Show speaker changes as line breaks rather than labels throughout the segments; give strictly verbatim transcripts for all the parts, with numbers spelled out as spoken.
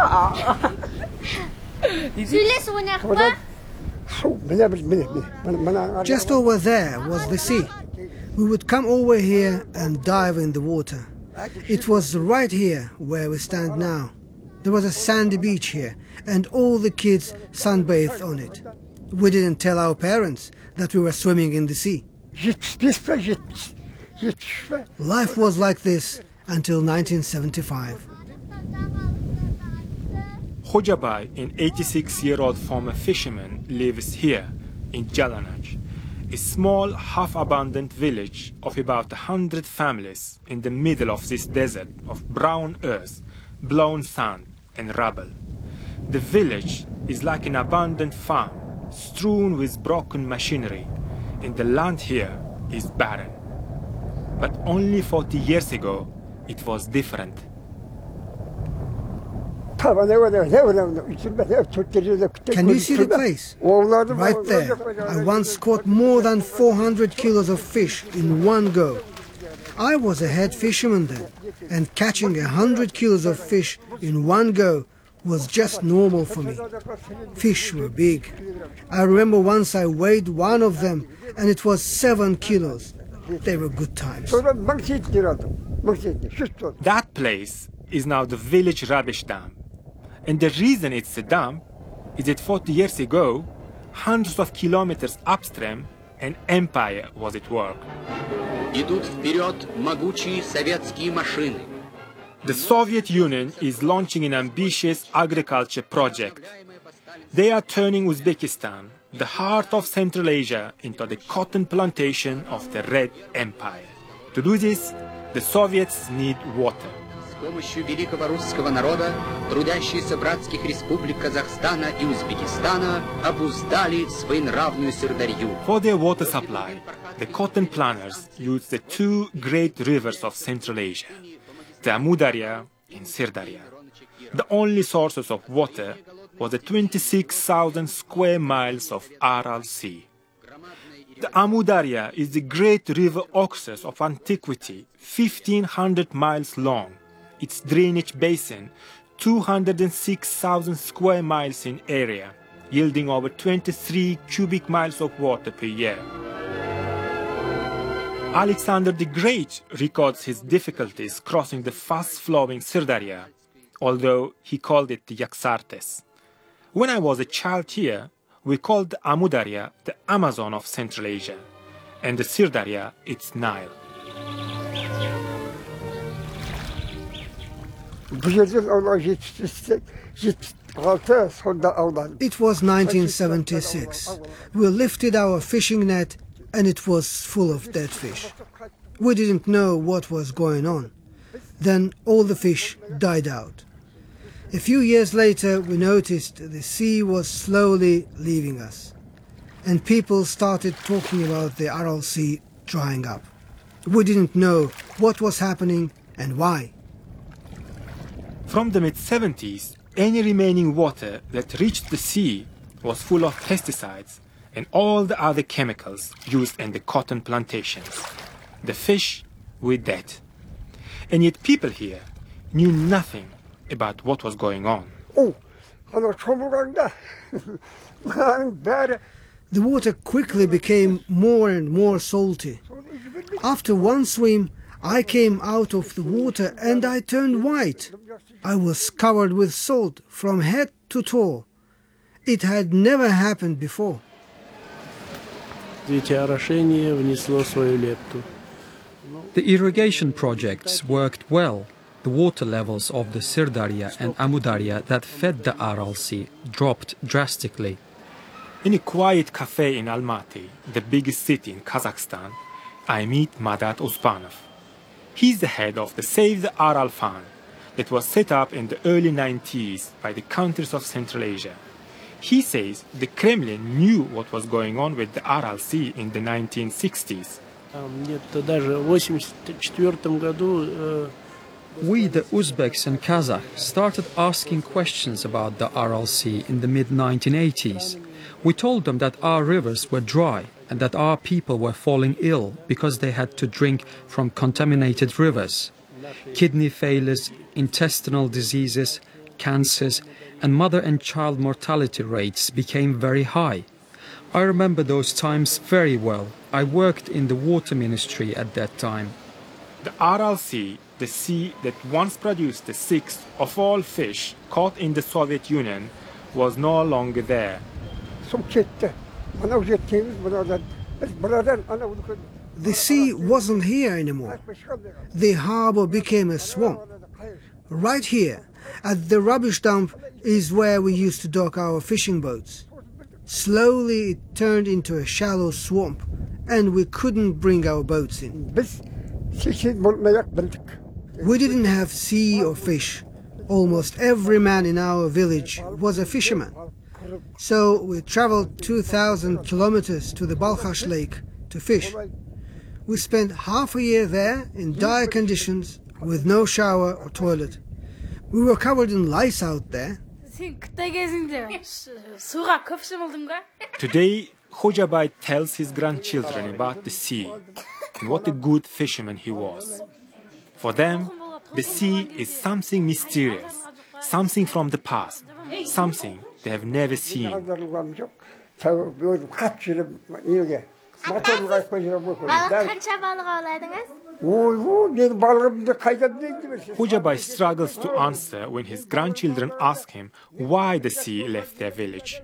Just over there was the sea. We would come over here and dive in the water. It was right here where we stand now. There was a sandy beach here, and all the kids sunbathed on it. We didn't tell our parents that we were swimming in the sea. Life was like this until nineteen seventy-five.
Hojabai, an eighty-six-year-old former fisherman, lives here in Jalanaj, a small, half-abandoned village of about a hundred families in the middle of this desert of brown earth, blown sand and rubble. The village is like an abandoned farm, strewn with broken machinery, and the land here is barren. But only forty years ago, it was different.
Can you see the place? Right there. I once caught more than four hundred kilos of fish in one go. I was a head fisherman then, and catching one hundred kilos of fish in one go was just normal for me. Fish were big. I remember once I weighed one of them, and it was seven kilos. They were good times.
That place is now the village rubbish dump. And the reason it's a dump is that forty years ago, hundreds of kilometers upstream, an empire was at work. The Soviet Union is launching an ambitious agriculture project. They are turning Uzbekistan, the heart of Central Asia, into the cotton plantation of the Red Empire. To do this, the Soviets need water.
С помощью великого русского народа трудящиеся братских республик Казахстана и Узбекистана обуздали своенравную Сырдарью.
For their water supply, the cotton planters used the two great rivers of Central Asia, the Amu Darya and Sirdarya. The only sources of water was the twenty-six thousand square miles of Aral Sea. The Amu Darya is the great river Oxus of antiquity, fifteen hundred miles long. Its drainage basin, two hundred six thousand square miles in area, yielding over twenty-three cubic miles of water per year. Alexander the Great records his difficulties crossing the fast-flowing Sirdarya, although he called it the Yaxartes. When I was a child here, we called the Amu Darya the Amazon of Central Asia, and the Sirdarya its Nile.
It was nineteen seventy-six. We lifted our fishing net and it was full of dead fish. We didn't know what was going on. Then all the fish died out. A few years later we noticed the sea was slowly leaving us, and people started talking about the Aral Sea drying up. We didn't know what was happening and why.
From the mid seventies, any remaining water that reached the sea was full of pesticides and all the other chemicals used in the cotton plantations. The fish were dead. And yet people here knew nothing about what was going on.
The water quickly became more and more salty. After one swim, I came out of the water and I turned white. I was covered with salt from head to toe. It had never happened before.
The irrigation projects worked well. The water levels of the Sirdarya and Amu Darya that fed the Aral Sea dropped drastically.
In a quiet cafe in Almaty, the biggest city in Kazakhstan, I meet Madat Ospanov. He's the head of the Save the Aral Fund that was set up in the early nineties by the countries of Central Asia. He says the Kremlin knew what was going on with the Aral Sea in the nineteen sixties.
We, the Uzbeks and Kazakhs, started asking questions about the Aral Sea in the mid nineteen eighties. We told them that our rivers were dry and that our people were falling ill because they had to drink from contaminated rivers. Kidney failures, intestinal diseases, cancers, and mother and child mortality rates became very high. I remember those times very well. I worked in the water ministry at that time.
The Aral Sea, the sea that once produced the sixth of all fish caught in the Soviet Union, was no longer there.
The sea wasn't here anymore. The harbor became a swamp. Right here, at the rubbish dump, is where we used to dock our fishing boats. Slowly it turned into a shallow swamp, and we couldn't bring our boats in. We didn't have sea or fish. Almost every man in our village was a fisherman. So we traveled two thousand kilometers to the Balkhash Lake to fish. We spent half a year there in dire conditions with no shower or toilet. We were covered in lice out there.
Today, Khojabai tells his grandchildren about the sea and what a good fisherman he was. For them, the sea is something mysterious, something from the past, something they have never seen. Khojabai struggles to answer when his grandchildren ask him why the sea left their village.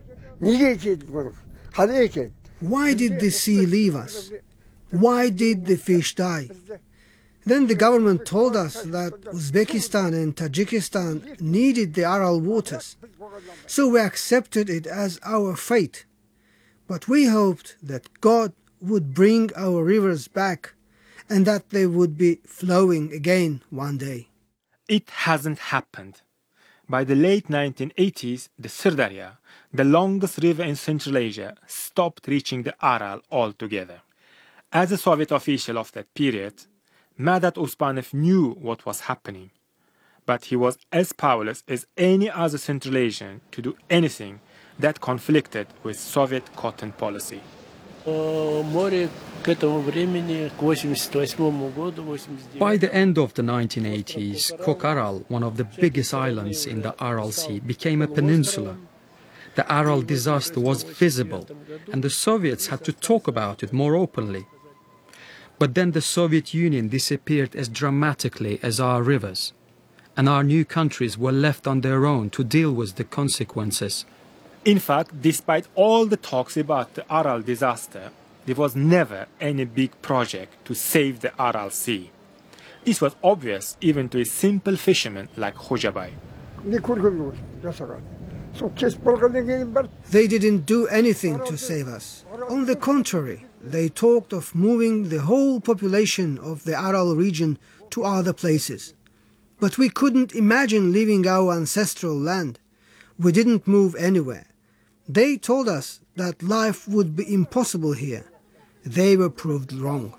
Why did the sea leave us? Why did the fish die? Then the government told us that Uzbekistan and Tajikistan needed the Aral waters, so we accepted it as our fate. But we hoped that God would bring our rivers back and that they would be flowing again one day.
It hasn't happened. By the late nineteen eighties, the Sirdarya, the longest river in Central Asia, stopped reaching the Aral altogether. As a Soviet official of that period, Madat Uspanov knew what was happening, but he was as powerless as any other Central Asian to do anything that conflicted with Soviet cotton policy.
By the end of the nineteen eighties, Kokaral, one of the biggest islands in the Aral Sea, became a peninsula. The Aral disaster was visible, and the Soviets had to talk about it more openly. But then the Soviet Union disappeared as dramatically as our rivers, and our new countries were left on their own to deal with the consequences.
In fact, despite all the talks about the Aral disaster, there was never any big project to save the Aral Sea. This was obvious even to a simple fisherman like Khojabai.
They didn't do anything to save us. On the contrary, they talked of moving the whole population of the Aral region to other places. But we couldn't imagine leaving our ancestral land. We didn't move anywhere. They told us that life would be impossible here. They were proved wrong.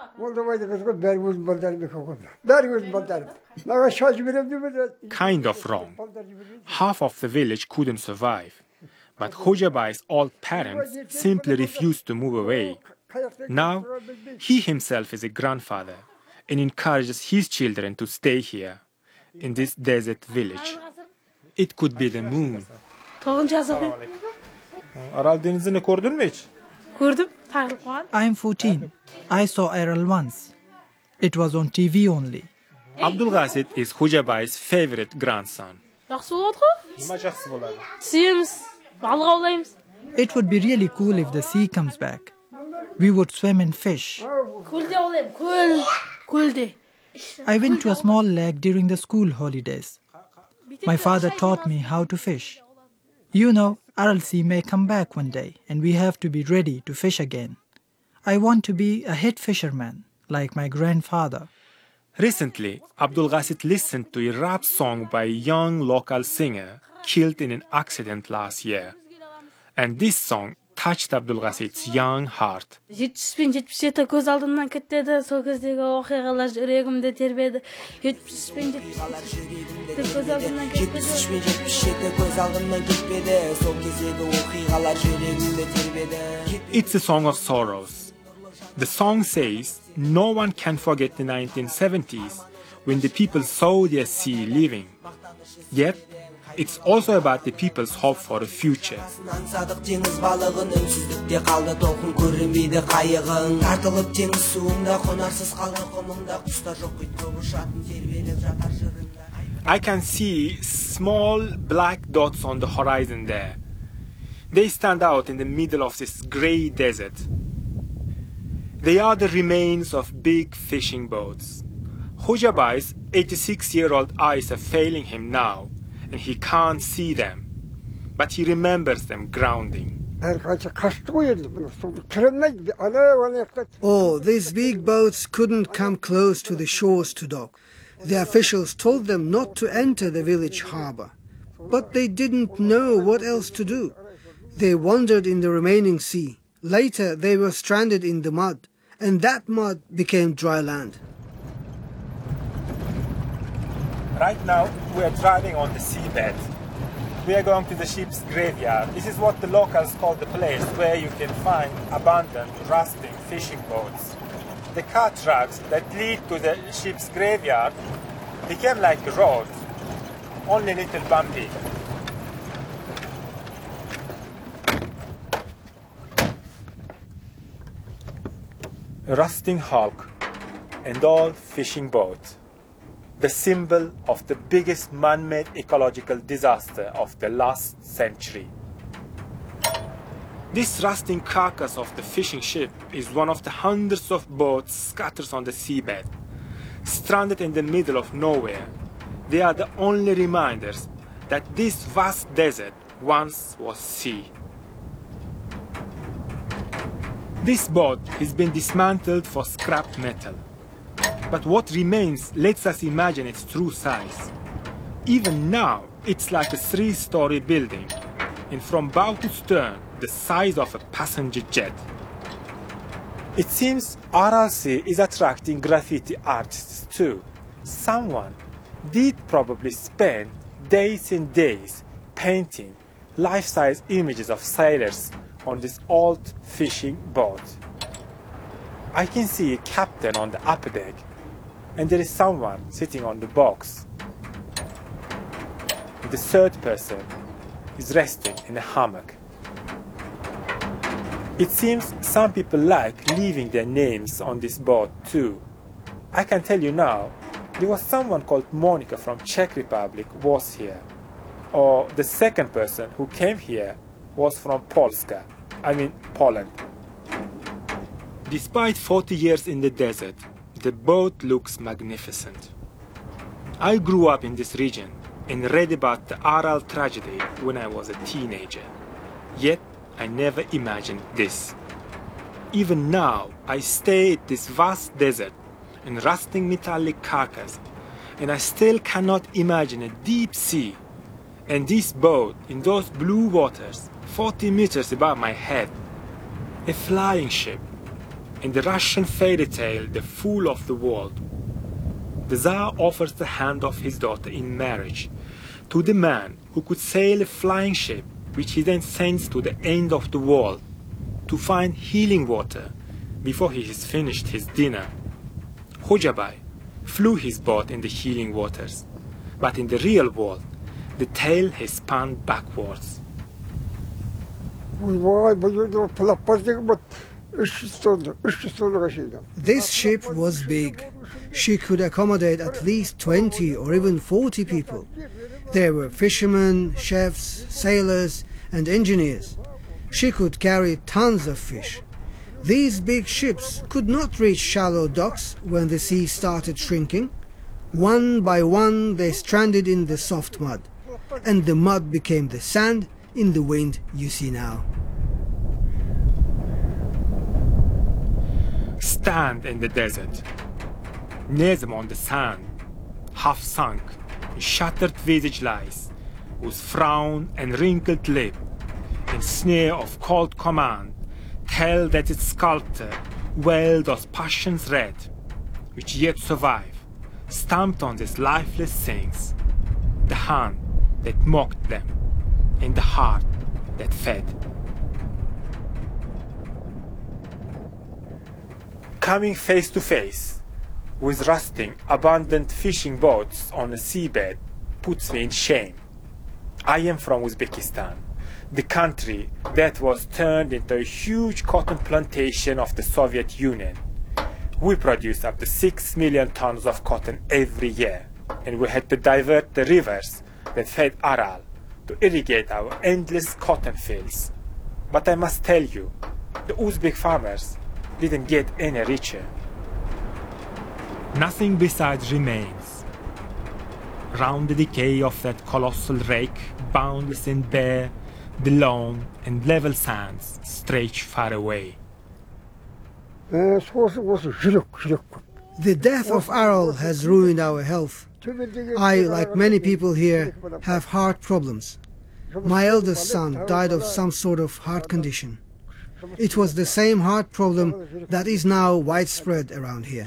Kind of wrong. Half of the village couldn't survive. But Khojabai's old parents simply refused to move away. Now, he himself is a grandfather and encourages his children to stay here, in this desert village. It could be the moon.
Aral denizini gördün mü hiç?
Gördüm.
I'm fourteen. I saw Aral once. It was on T V only.
Abdulgasit is Khojabai's favorite grandson.
Жақсы болады ғой?
Nima жақсы болады?
Түсеміз, балық аулаймыз.
It would be really cool if the sea comes back. We would swim and fish.
Көлде аулаймын, көл, көлде.
I went to a small lake during the school holidays. My father taught me how to fish. You know, Aral Sea may come back one day and we have to be ready to fish again. I want to be a head fisherman, like my grandfather.
Recently, Abdulgasit listened to a rap song by a young local singer killed in an accident last year. And this song touched Abdulgasit's young heart.
жетпіс пен жетпіс жеті көз алдымнан кетеді, сол кездегі оқиғалар жүрегімді тербеді. жетпіс пен жетпіс жеті көз алдымнан кетеді.
It's a song of sorrows. The song says no one can forget the nineteen seventies when the people saw their sea leaving. Yet, It's also about the people's hope for a future. I can see small black dots on the horizon there. They stand out in the middle of this grey desert. They are the remains of big fishing boats. Hojabai's eighty-six-year-old eyes are failing him now, and he can't see them, but he remembers them grounding.
Oh, these big boats couldn't come close to the shores to dock. The officials told them not to enter the village harbor, but they didn't know what else to do. They wandered in the remaining sea. Later, they were stranded in the mud, and that mud became dry land.
Right now, we are driving on the seabed. We are going to the ship's graveyard. This is what the locals call the place where you can find abandoned, rusting fishing boats. The car tracks that lead to the ship's graveyard became like a road, only a little bumpy. A rusting hulk and old fishing boat, the symbol of the biggest man-made ecological disaster of the last century. This rusting carcass of the fishing ship is one of the hundreds of boats scattered on the seabed. Stranded in the middle of nowhere, they are the only reminders that this vast desert once was sea. This boat has been dismantled for scrap metal, but what remains lets us imagine its true size. Even now, it's like a three-story building, and from bow to stern, the size of a passenger jet. It seems R L C is attracting graffiti artists too. Someone did probably spend days and days painting life-size images of sailors on this old fishing boat. I can see a captain on the upper deck, and there is someone sitting on the box. The third person is resting in a hammock. It seems some people like leaving their names on this boat too. I can tell you now, there was someone called Monica from Czech Republic was here. Or the second person who came here was from Polska, I mean Poland. Despite forty years in the desert, the boat looks magnificent. I grew up in this region and read about the Aral tragedy when I was a teenager. Yet, I never imagined this. Even now, I stay at this vast desert and rusting metallic carcass, and I still cannot imagine a deep sea. And this boat in those blue waters, forty meters above my head, a flying ship, in the Russian fairy tale, The Fool of the World. The Tsar offers the hand of his daughter in marriage to the man who could sail a flying ship, which he then sends to the end of the world to find healing water before he has finished his dinner. Hojabai flew his boat in the healing waters, but in the real world, the tale has spun backwards.
This ship was big. She could accommodate at least twenty or even forty people. There were fishermen, chefs, sailors, and engineers. She could carry tons of fish. These big ships could not reach shallow docks when the sea started shrinking. One by one they stranded in the soft mud, and the mud became the sand in the wind you see now.
Stand in the desert. Near them on the sand, half sunk, a shattered visage lies, whose frown and wrinkled lip, and sneer of cold command, tell that its sculptor wailed those passions red, which yet survive, stamped on these lifeless things, the hand that mocked them, and the heart that fed. Coming face to face with rusting, abandoned fishing boats on a seabed puts me in shame. I am from Uzbekistan, the country that was turned into a huge cotton plantation of the Soviet Union. We produce up to six million tons of cotton every year, and we had to divert the rivers that fed Aral to irrigate our endless cotton fields. But I must tell you, the Uzbek farmers didn't get any richer. Nothing besides remains. Round the decay of that colossal rake, boundless and bare, the lone and level sands stretch far away.
The death of Aral has ruined our health. I, like many people here, have heart problems. My eldest son died of some sort of heart condition. It was the same heart problem that is now widespread around here.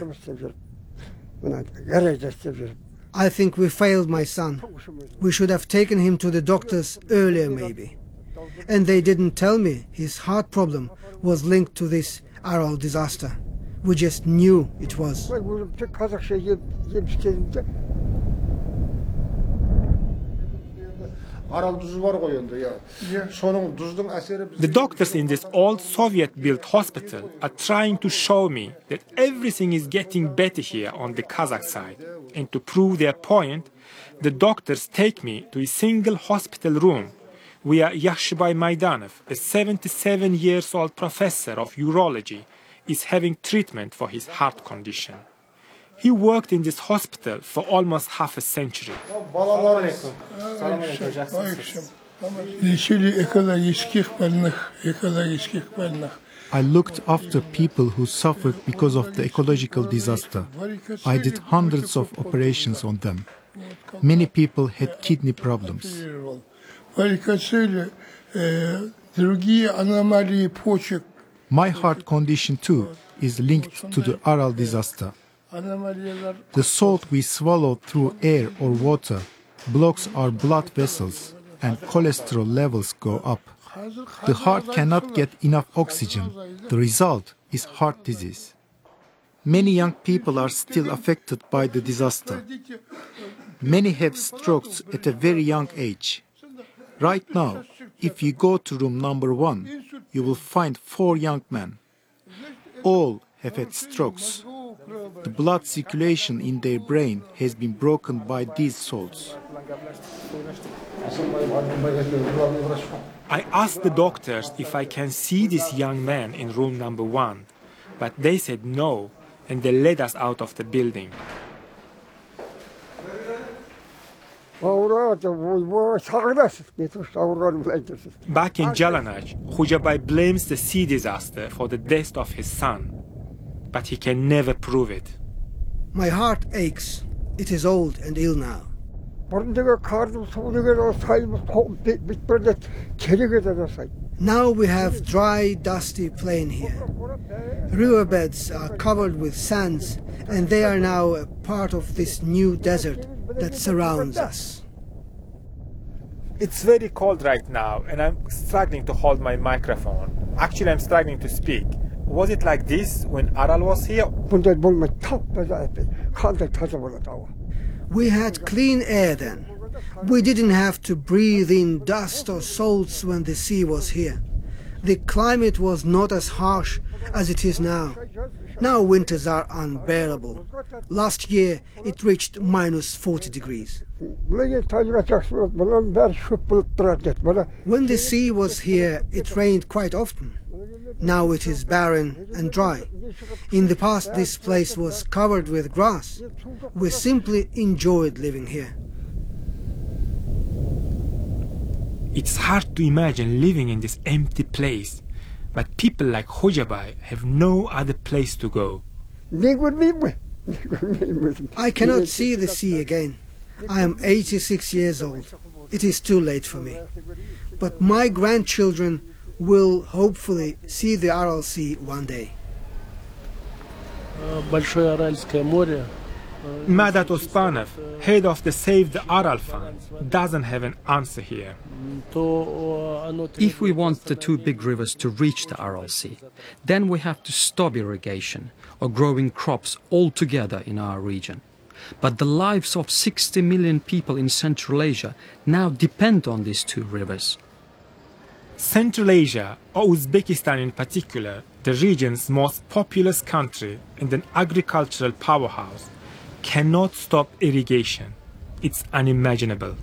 I think we failed my son. We should have taken him to the doctors earlier maybe. And they didn't tell me his heart problem was linked to this Aral disaster. We just knew it was.
The doctors in this old Soviet-built hospital are trying to show me that everything is getting better here on the Kazakh side. And to prove their point, the doctors take me to a single hospital room where Yakhshibai Maidanov, a seventy-seven years old professor of urology, is having treatment for his heart condition. He worked in this hospital for almost half a century.
I looked after people who suffered because of the ecological disaster. I did hundreds of operations on them. Many people had kidney problems. My heart condition too is linked to the Aral disaster. The salt we swallow through air or water blocks our blood vessels and cholesterol levels go up. The heart cannot get enough oxygen. The result is heart disease. Many young people are still affected by the disaster. Many have strokes at a very young age. Right now, if you go to room number one, you will find four young men. All have had strokes. The blood circulation in their brain has been broken by these salts.
I asked the doctors if I can see this young man in room number one, but they said no, and they led us out of the building. Back in Jalanaj, Khujabai blames the sea disaster for the death of his son, but he can never prove it.
My heart aches. It is old and ill now. Now we have dry, dusty plain here. Riverbeds are covered with sands, and they are now a part of this new desert that surrounds us.
It's very cold right now, and I'm struggling to hold my microphone. Actually, I'm struggling to speak. Was it like this when Aral was here?
We had clean air then. We didn't have to breathe in dust or salts when the sea was here. The climate was not as harsh as it is now. Now winters are unbearable. Last year it reached minus forty degrees. When the sea was here, it rained quite often. Now it is barren and dry. In the past this place was covered with grass. We simply enjoyed living here.
It's hard to imagine living in this empty place, but people like Khujabai have no other place to go.
I cannot see the sea again. I am eighty-six years old. It is too late for me. But my grandchildren will hopefully see the Aral Sea one day.
Madat Ospanov, head of the Save the Aral Fund, doesn't have an answer here.
If we want the two big rivers to reach the Aral Sea, then we have to stop irrigation or growing crops altogether in our region. but the lives of sixty million people in Central Asia now depend on these two rivers.
Central Asia, or Uzbekistan in particular, the region's most populous country and an agricultural powerhouse, cannot stop irrigation. It's unimaginable.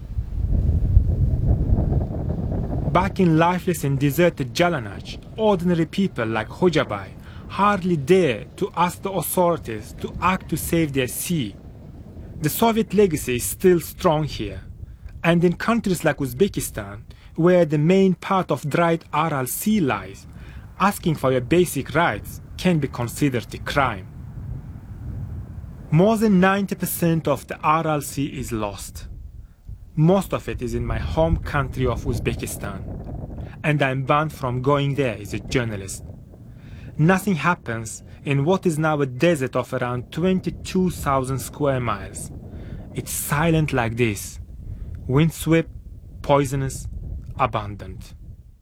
Back in lifeless and deserted Jalanaj, ordinary people like Hojabai hardly dare to ask the authorities to act to save their sea. The Soviet legacy is still strong here, and in countries like Uzbekistan, where the main part of dried Aral Sea lies, asking for your basic rights can be considered a crime. More than ninety percent of the Aral Sea is lost. Most of it is in my home country of Uzbekistan, and I'm banned from going there as a journalist. Nothing happens in what is now a desert of around twenty-two thousand square miles. It's silent like this, windswept, poisonous, abundant.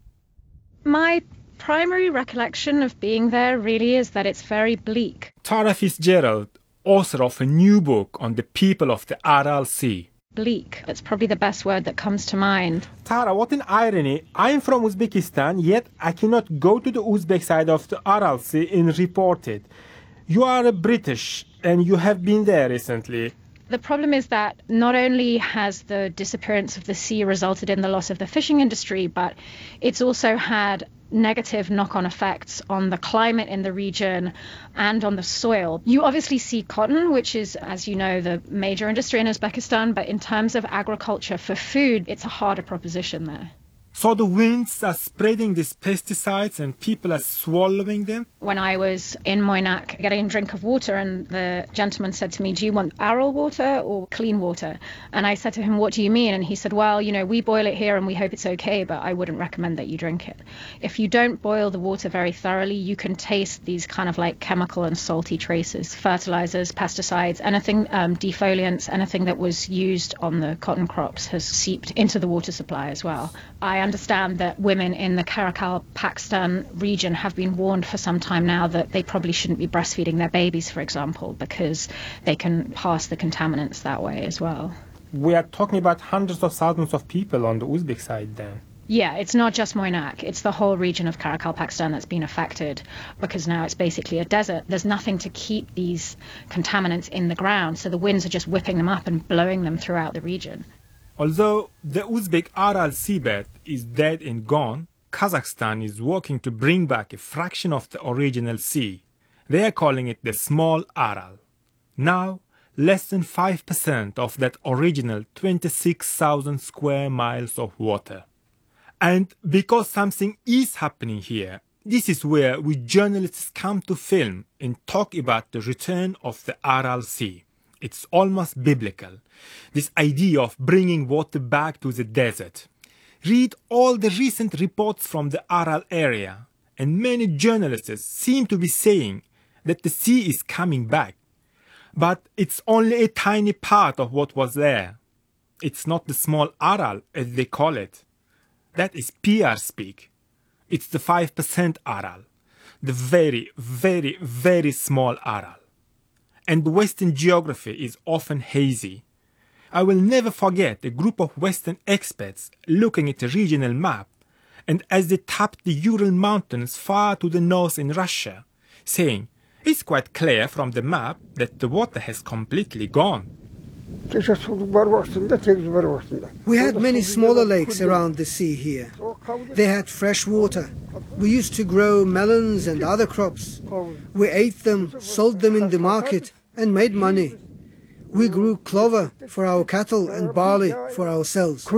My primary recollection of being there really is that it's very bleak.
Tara Fitzgerald, author of a new book on the people of the Aral Sea.
Bleak. That's probably the best word that comes to mind.
Tara, what an irony. I'm from Uzbekistan, yet I cannot go to the Uzbek side of the Aral Sea and report it. You are a British and you have been there recently.
The problem is that not only has the disappearance of the sea resulted in the loss of the fishing industry, but it's also had negative knock-on effects on the climate in the region and on the soil. You obviously see cotton, which is, as you know, the major industry in Uzbekistan, but in terms of agriculture for food, it's a harder proposition there.
So the winds are spreading these pesticides and people are swallowing them?
When I was in Moynak getting a drink of water, and the gentleman said to me, do you want Aral water or clean water? And I said to him, what do you mean? And he said, well, you know, we boil it here and we hope it's okay, but I wouldn't recommend that you drink it. If you don't boil the water very thoroughly, you can taste these kind of like chemical and salty traces, fertilizers, pesticides, anything, um, defoliants, anything that was used on the cotton crops has seeped into the water supply as well. I understand that women in the Karakal, Pakistan region have been warned for some time now that they probably shouldn't be breastfeeding their babies, for example, because they can pass the contaminants that way as well.
We are talking about hundreds of thousands of people on the Uzbek side then.
Yeah, it's not just Moynak. It's the whole region of Karakal, Pakistan that's been affected, because now it's basically a desert. There's nothing to keep these contaminants in the ground, so the winds are just whipping them up and blowing them throughout the region.
Although the Uzbek Aral seabed is dead and gone, Kazakhstan is working to bring back a fraction of the original sea. They are calling it the Small Aral. Now, less than five percent of that original twenty-six thousand square miles of water. And because something is happening here, this is where we journalists come to film and talk about the return of the Aral Sea. It's almost biblical, this idea of bringing water back to the desert. Read all the recent reports from the Aral area, and many journalists seem to be saying that the sea is coming back. But it's only a tiny part of what was there. It's not the Small Aral, as they call it. That is P R speak. It's the five percent Aral, the very, very, very small Aral. And Western geography is often hazy. I will never forget a group of Western experts looking at a regional map, and as they tapped the Ural Mountains far to the north in Russia, saying, it's quite clear from the map that the water has completely gone.
We had many smaller lakes around the sea here. They had fresh water. We used to grow melons and other crops. We ate them, sold them in the market, and made money. We grew clover for our cattle and barley for ourselves.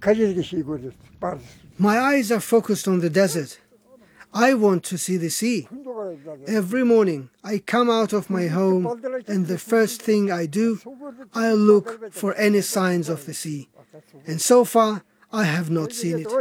My eyes are focused on the desert. I want to see the sea. Every morning I come out of my home, and the first thing I do, I look for any signs of the sea. And so far, I have not seen it.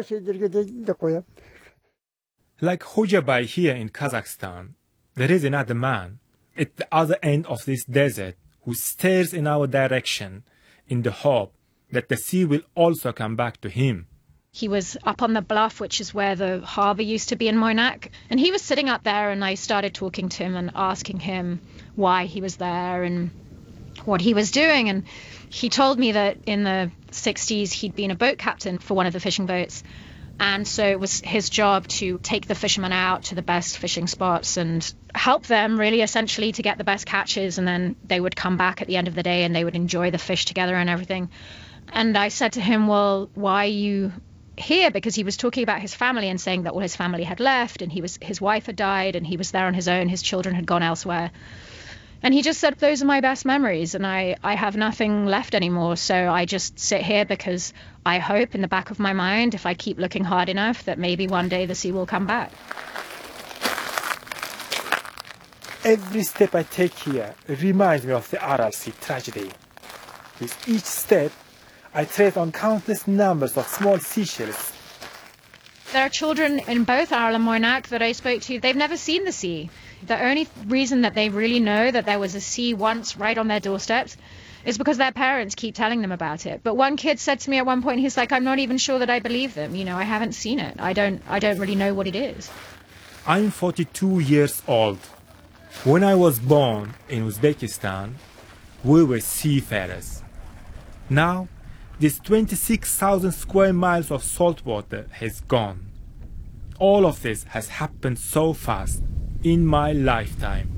Like Hojabai here in Kazakhstan, there is another man at the other end of this desert who stares in our direction in the hope that the sea will also come back to him.
He was up on the bluff, which is where the harbour used to be in Moynak. And he was sitting up there, and I started talking to him and asking him why he was there. And what he was doing. And he told me that in the sixties he'd been a boat captain for one of the fishing boats. And so it was his job to take the fishermen out to the best fishing spots and help them really essentially to get the best catches. And then they would come back at the end of the day and they would enjoy the fish together and everything. And I said to him, well, why are you here? Because he was talking about his family and saying that all his family had left and he was his wife had died and he was there on his own. His children had gone elsewhere. And he just said, those are my best memories and I, I have nothing left anymore. So I just sit here because I hope in the back of my mind, if I keep looking hard enough, that maybe one day the sea will come back.
Every step I take here reminds me of the Aral Sea tragedy. With each step, I tread on countless numbers of small seashells.
There are children in both Aral and Moynac that I spoke to. They've never seen the sea. The only reason that they really know that there was a sea once right on their doorsteps is because their parents keep telling them about it. But one kid said to me at one point, he's like, I'm not even sure that I believe them. You know, I haven't seen it. I don't, I don't really know what it is.
I'm forty-two years old. When I was born in Uzbekistan, we were seafarers. Now, this twenty-six thousand square miles of salt water has gone. All of this has happened so fast in my lifetime.